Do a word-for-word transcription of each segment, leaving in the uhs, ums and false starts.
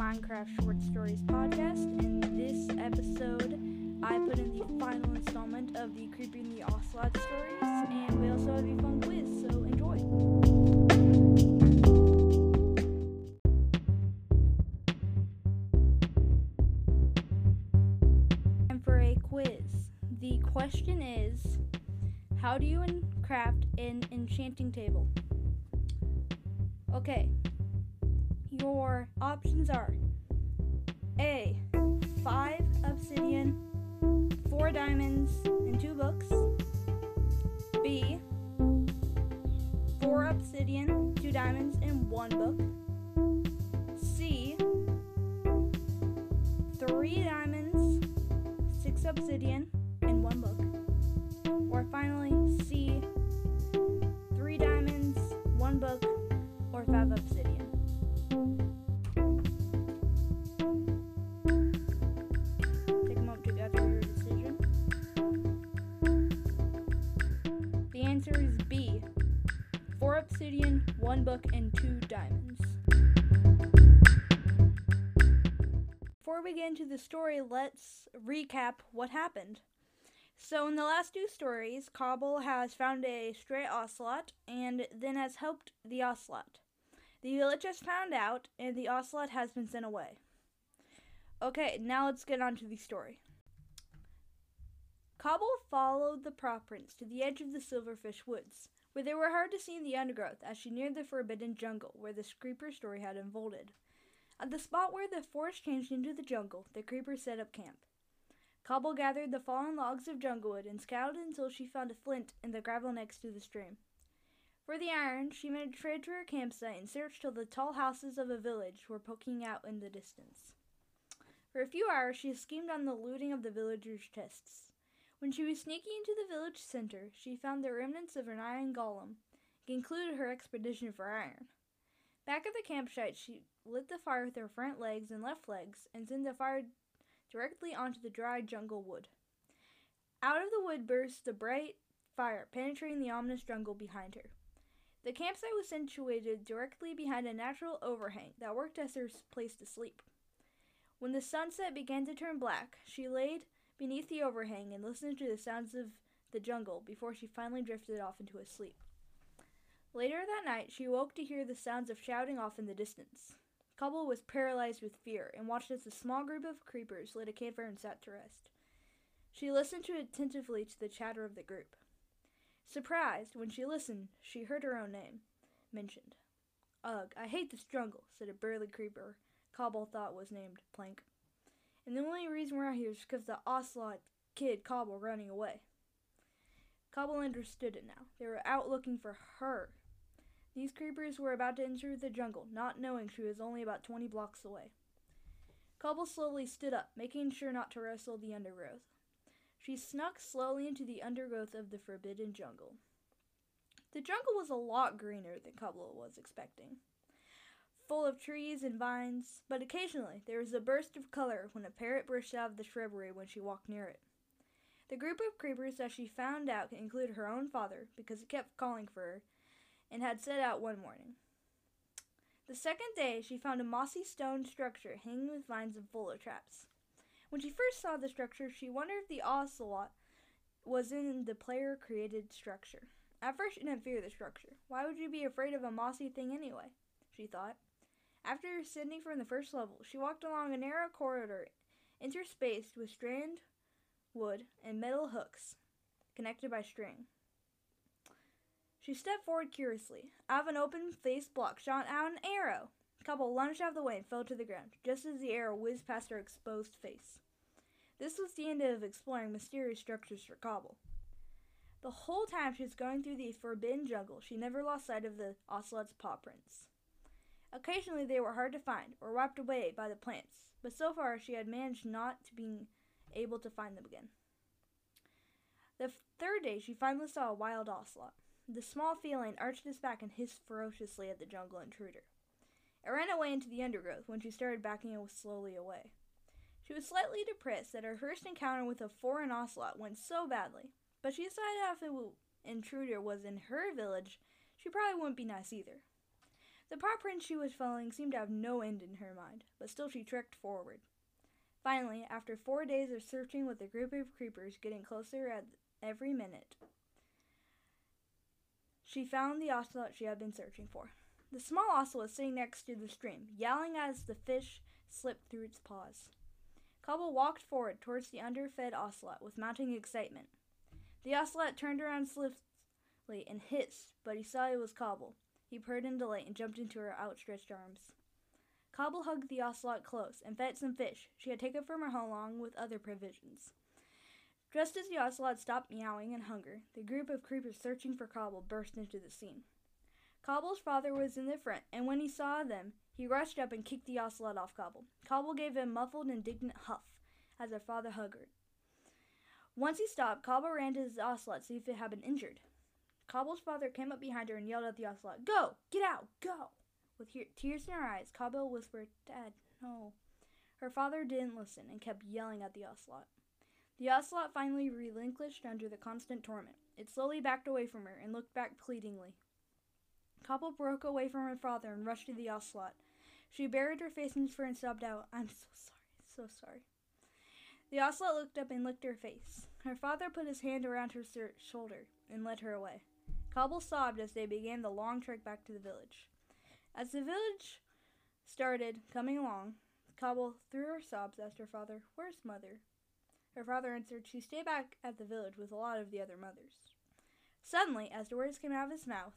Minecraft Short Stories podcast. In this episode, I put in the final installment of the Creeper and the Ocelot stories, and we also have a fun quiz, so enjoy. And for a quiz, the question is, how do you craft an enchanting table? Okay. Your options are A, five obsidian, four diamonds, and two books. B, four obsidian, two diamonds, and one book. C, three diamonds, six obsidian, and one book. Or finally, C, three diamonds, one book, or five obsidian. Take a moment to gather your decision. The answer is B, four obsidian, one book, and two diamonds. Before we get into the story, let's recap what happened. So in the last two stories, Cobble has found a stray ocelot and then has helped the ocelot. The village has found out, and the ocelot has been sent away. Okay, now let's get on to the story. Cobble followed the paw prints to the edge of the Silverfish Woods, where they were hard to see in the undergrowth as she neared the forbidden jungle where the creeper story had unfolded. At the spot where the forest changed into the jungle, the creepers set up camp. Cobble gathered the fallen logs of junglewood and scouted until she found a flint in the gravel next to the stream. For the iron, she made a trade to her campsite and searched till the tall houses of a village were poking out in the distance. For a few hours, she schemed on the looting of the villagers' chests. When she was sneaking into the village center, she found the remnants of an iron golem, and concluded her expedition for iron. Back at the campsite, she lit the fire with her front legs and left legs, and sent the fire directly onto the dry jungle wood. Out of the wood burst the bright fire, penetrating the ominous jungle behind her. The campsite was situated directly behind a natural overhang that worked as her place to sleep. When the sunset began to turn black, she laid beneath the overhang and listened to the sounds of the jungle before she finally drifted off into a sleep. Later that night, she woke to hear the sounds of shouting off in the distance. Cobble was paralyzed with fear and watched as a small group of creepers lit a campfire and sat to rest. She listened to attentively to the chatter of the group. Surprised, when she listened, she heard her own name mentioned. Ugh, I hate this jungle, said a burly creeper Cobble thought was named Plank. And the only reason we're out here is because the ocelot kid Cobble running away. Cobble understood it now. They were out looking for her. These creepers were about to enter the jungle, not knowing she was only about twenty blocks away. Cobble slowly stood up, making sure not to rustle the undergrowth. She snuck slowly into the undergrowth of the forbidden jungle. The jungle was a lot greener than Cobble was expecting, full of trees and vines, but occasionally there was a burst of color when a parrot burst out of the shrubbery when she walked near it. The group of creepers that she found out included her own father, because he kept calling for her, and had set out one morning. The second day, she found a mossy stone structure hanging with vines and full of traps. When she first saw the structure, she wondered if the ocelot was in the player-created structure. At first, she didn't fear the structure. Why would you be afraid of a mossy thing anyway? She thought. After ascending from the first level, she walked along a narrow corridor interspaced with strand wood and metal hooks connected by string. She stepped forward curiously. Out of an open-faced block shot out an arrow. Cobble lunged out of the way and fell to the ground, just as the arrow whizzed past her exposed face. This was the end of exploring mysterious structures for Cobble. The whole time she was going through the forbidden jungle, she never lost sight of the ocelot's paw prints. Occasionally they were hard to find, or wiped away by the plants, but so far she had managed not to be able to find them again. The third day she finally saw a wild ocelot. The small feline arched its back and hissed ferociously at the jungle intruder. It ran away into the undergrowth when she started backing it slowly away. She was slightly depressed that her first encounter with a foreign ocelot went so badly, but she decided if the intruder was in her village, she probably wouldn't be nice either. The paw prints she was following seemed to have no end in her mind, but still she trekked forward. Finally, after four days of searching with a group of creepers getting closer at every minute, she found the ocelot she had been searching for. The small ocelot was sitting next to the stream, yowling as the fish slipped through its paws. Cobble walked forward towards the underfed ocelot with mounting excitement. The ocelot turned around swiftly and hissed, but he saw it was Cobble. He purred in delight and jumped into her outstretched arms. Cobble hugged the ocelot close and fed some fish she had taken from her home along with other provisions. Just as the ocelot stopped meowing in hunger, the group of creepers searching for Cobble burst into the scene. Cobble's father was in the front, and when he saw them, he rushed up and kicked the ocelot off Cobble. Cobble gave a muffled, indignant huff as her father hugged her. Once he stopped, Cobble ran to his ocelot to see if it had been injured. Cobble's father came up behind her and yelled at the ocelot, "Go! Get out! Go!" With he- tears in her eyes, Cobble whispered, "Dad, no." Her father didn't listen and kept yelling at the ocelot. The ocelot finally relinquished under the constant torment. It slowly backed away from her and looked back pleadingly. Cobble broke away from her father and rushed to the ocelot. She buried her face in fur and sobbed out, "I'm so sorry, so sorry." The ocelot looked up and licked her face. Her father put his hand around her sur- shoulder and led her away. Cobble sobbed as they began the long trek back to the village. As the village started coming along, Cobble, through her sobs, asked her father, "Where's Mother?" Her father answered, "She stayed back at the village with a lot of the other mothers." Suddenly, as the words came out of his mouth,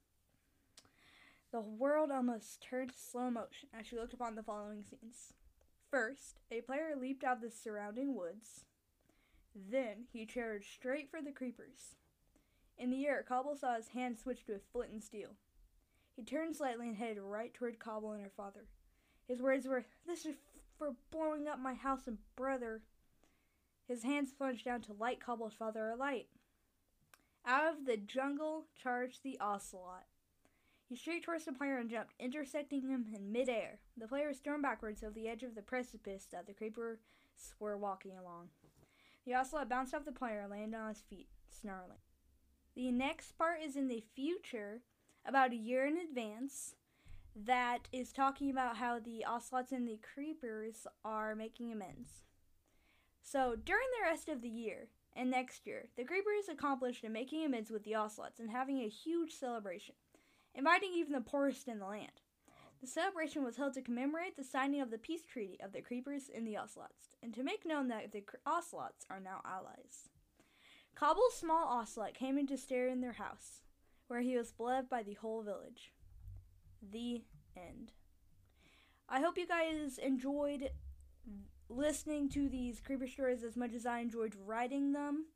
the world almost turned to slow motion as she looked upon the following scenes. First, a player leaped out of the surrounding woods. Then, he charged straight for the creepers. In the air, Cobble saw his hand switch to a flint and steel. He turned slightly and headed right toward Cobble and her father. His words were, "This is for blowing up my house and brother." His hands plunged down to light Cobble's father alight. Out of the jungle charged the ocelot. He streaked towards the player and jumped, intersecting him in midair. The player stormed backwards over the edge of the precipice that the creepers were walking along. The ocelot bounced off the player and landed on his feet, snarling. The next part is in the future, about a year in advance, that is talking about how the ocelots and the creepers are making amends. So, during the rest of the year and next year, the creepers accomplished in making amends with the ocelots and having a huge celebration, inviting even the poorest in the land. The celebration was held to commemorate the signing of the peace treaty of the creepers and the ocelots, and to make known that the ocelots are now allies. Cobble's small ocelot came in to stay in their house, where he was beloved by the whole village. The end. I hope you guys enjoyed listening to these creeper stories as much as I enjoyed writing them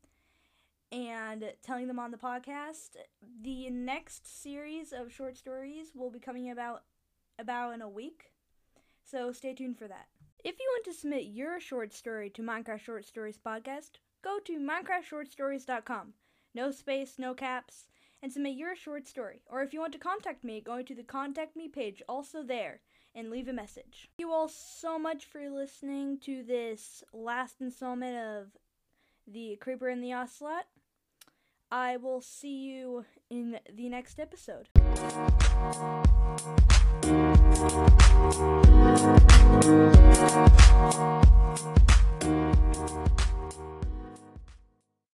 and telling them on the podcast. The next series of short stories will be coming about about in a week, so stay tuned for that. If you want to submit your short story to Minecraft Short Stories Podcast, go to minecraft short stories dot com. No space, no caps, and submit your short story. Or if you want to contact me, go to the Contact Me page, also there, and leave a message. Thank you all so much for listening to this last installment of The Creeper and the Ocelot. I will see you in the next episode.